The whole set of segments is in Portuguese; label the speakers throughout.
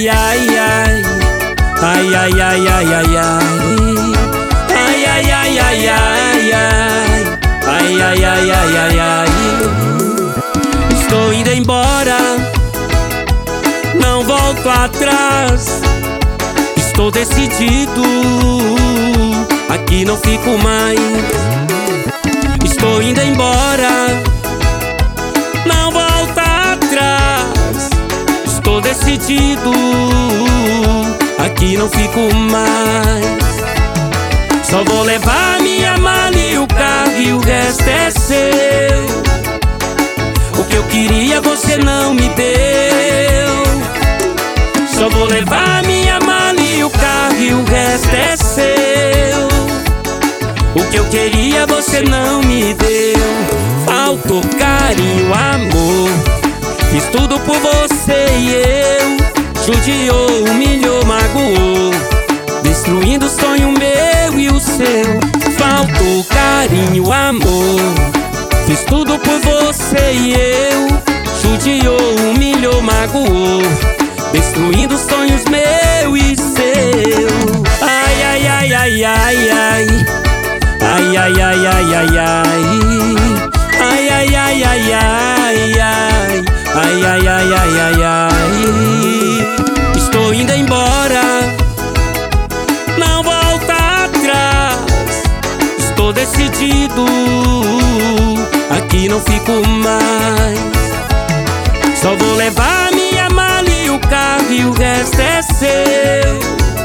Speaker 1: ai, ai, ai. Ai, ai, ai, ai, ai, ai. Ai, ai, ai, ai, ai, ai. Ai, ai, ai, ai, ai, ai. Estou indo embora, não volto atrás. Estou decidido, aqui não fico mais. Estou indo embora, não volto atrás. Estou decidido, aqui não fico mais. Só vou levar minha mala e o carro e o resto é seu. O que eu queria você não me deu. Só vou levar minha mala e o carro e o resto é seu. O que eu queria você não me deu. Faltou carinho, amor. Fiz tudo por você e eu. Judiou, humilhou, magoou, destruindo o sonho meu e o seu. Faltou carinho, amor. Fiz tudo por você e eu. Judiou, humilhou, magoou, destruindo os sonhos meu e seu. Ai, ai, ai, ai, ai, ai. Ai, ai, ai, ai, ai, ai. Ai, ai, ai, ai, ai, ai. Ai, ai, ai, ai, ai, ai. Estou indo embora, não volto atrás. Estou decidido, aqui não fico mais. Só vou levar minha mala e o carro e o resto é seu.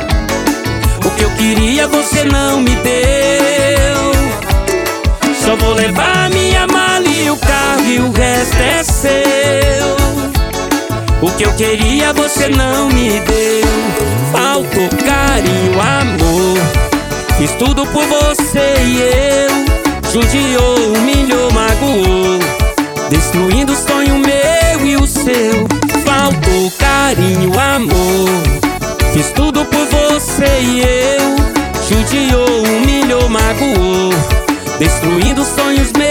Speaker 1: O que eu queria você não me deu. Só vou levar minha mala e o carro e o resto é seu. O que eu queria você não me deu. Faltou carinho, amor. Fiz tudo por você e eu. Judiou, humilhou, magoou, destruindo o sonho meu e o seu. Faltou carinho, amor. Fiz tudo por você e eu. Judiou, humilhou, magoou, destruindo os sonhos meus